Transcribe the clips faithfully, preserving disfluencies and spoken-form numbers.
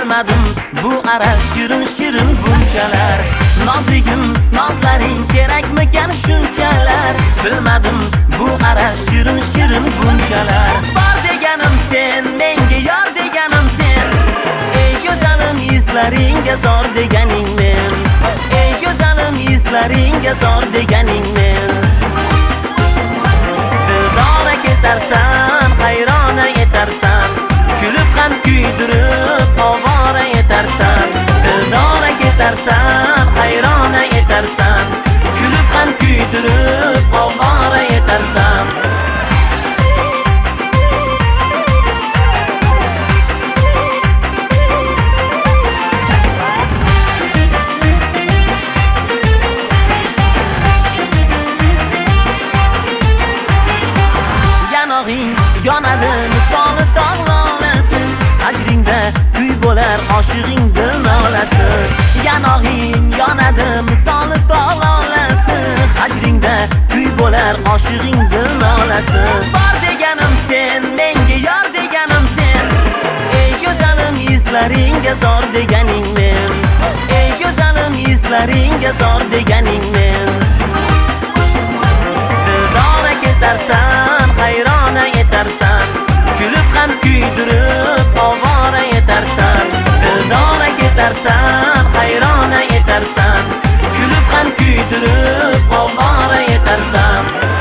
bilmadim bu ara shirin shirin bunchalar. Nozigim nozlaring kerakmikan shunchalar. Bilmadim bu ara shirin shirin bunchalar. Bor deganim sen, menga yor deganim sen. Ey go'zalim izlaringga zor deganing men. Ey go'zalim izlaringga zor deganing men. Dildora ketarsan, hayrona etarsan, kulib ham kuydirib ovora etarsan. Dildora ketarsan, hayrona etarsan, kulib ham kuydirib ovora etarsan. Yonadi misoli dog'lolasi, ajringda kuy bo'lar oshig'ing dil nolasi. Yanog'ing yonadi misoli dog'lolasi, ajringda kuy bo'lar oshig'ing dil nolasi. Bor deganim sen, menga yor deganim sen. Ey go'zalim izlaringga zor deganing men. Ey go'zalim izlaringga zor deganing men. Dildora ketarsan, hayrona etarsan, kulib ham kuydirib ovora etarsan. Dildora ketarsan, hayrona etarsan, kulib ham kuydirib ovora etarsan.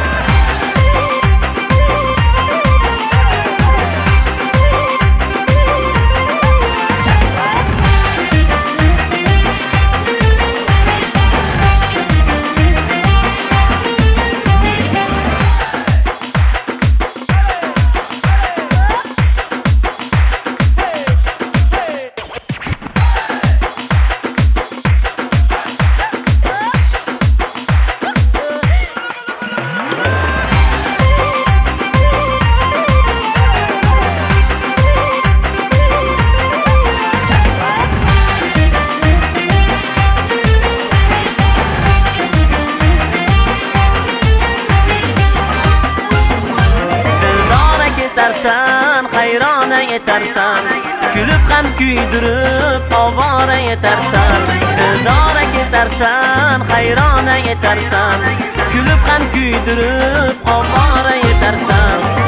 Hayrona etarsan, kulib ham kuydirib ovora etarsan. Dildora ketarsan, hayrona etarsan, kulib ham kuydirib ovora etarsan.